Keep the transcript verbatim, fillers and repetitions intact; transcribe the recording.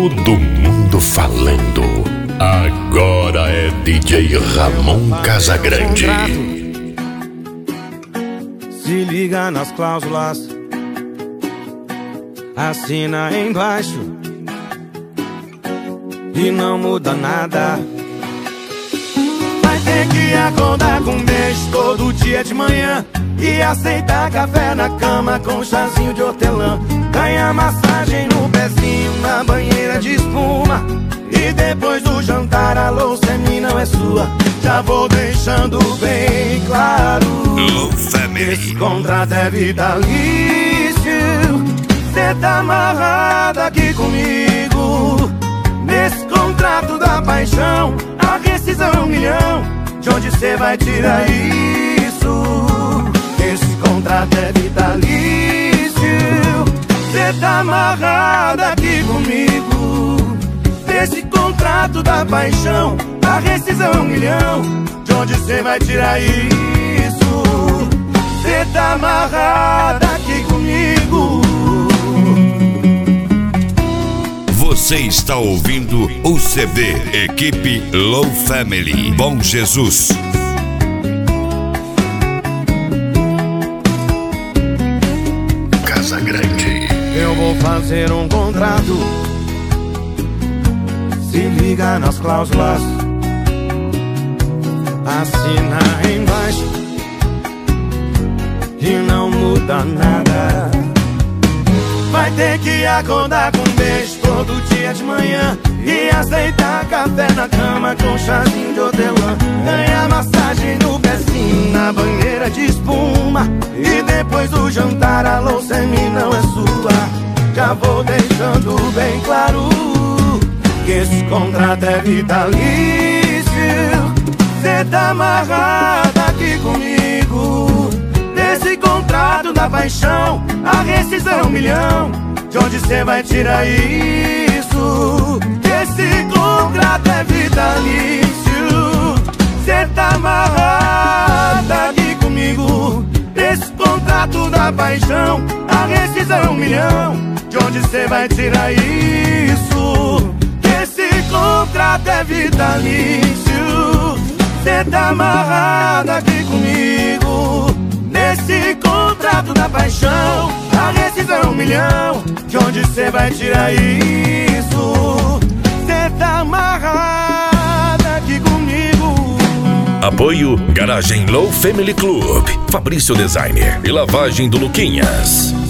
todo mundo falando. Agora é D J Ramon Casagrande. Se liga nas cláusulas, assina embaixo e não muda nada. Vai ter que acordar com um beijo todo dia de manhã e aceitar café na cama com chazinho de hortelã. Ganha massagem no pezinho na banheira de espuma. E depois do jantar a louça é minha, não é sua. Já vou deixando bem claro, esse contrato é vitalício. Cê tá amarrado aqui comigo. Nesse contrato da paixão, a rescisão é um milhão. De onde cê vai tirar isso? Esse contrato é vitalício. Cê tá amarrado aqui comigo. Nesse contrato da paixão, a rescisão é um milhão. De onde cê vai tirar isso? Cê tá amarrado aqui comigo. Você está ouvindo o C D Equipe Low Family. Bom Jesus. Casagrande. Eu vou fazer um contrato. Se liga nas cláusulas, assina embaixo e não muda nada. Vai ter que acordar com um beijo todo dia de manhã e aceitar café na cama com chazinho de hortelã. Ganhar massagem no pezinho na banheira de espuma. E depois do jantar a louça em mim não é sua. Já vou deixando bem claro que esse contrato é vitalício. Cê tá amarrado aqui comigo. Nesse contrato da paixão, a rescisão é um milhão. De onde cê vai tirar isso? Esse contrato é vitalício. Cê tá amarrado aqui comigo. Nesse contrato da paixão, a rescisão é um milhão. De onde cê vai tirar isso? Esse contrato é vitalício. Cê tá amarrado aqui comigo. Nesse contrato da paixão, a rescisão é um milhão. De onde cê vai tirar isso? Cê tá amarrado aqui comigo. Apoio Garagem Low Family Club, Fabrício Designer e lavagem do Luquinhas.